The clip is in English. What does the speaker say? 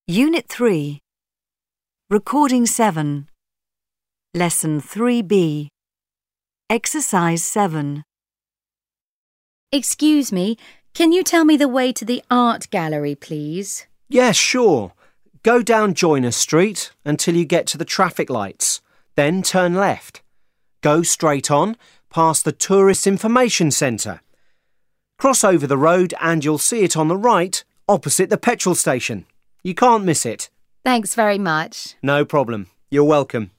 Unit 3. Recording 7. Lesson 3B. Exercise 7. Excuse me, can you tell me the way to the art gallery, please? Yes, sure. Go down Joyner Street until you get to the traffic lights. Then turn left. Go straight on, past the Tourist Information Centre. Cross over the road and you'll see it on the right, opposite the petrol station. You can't miss it. Thanks very much. No problem. You're welcome.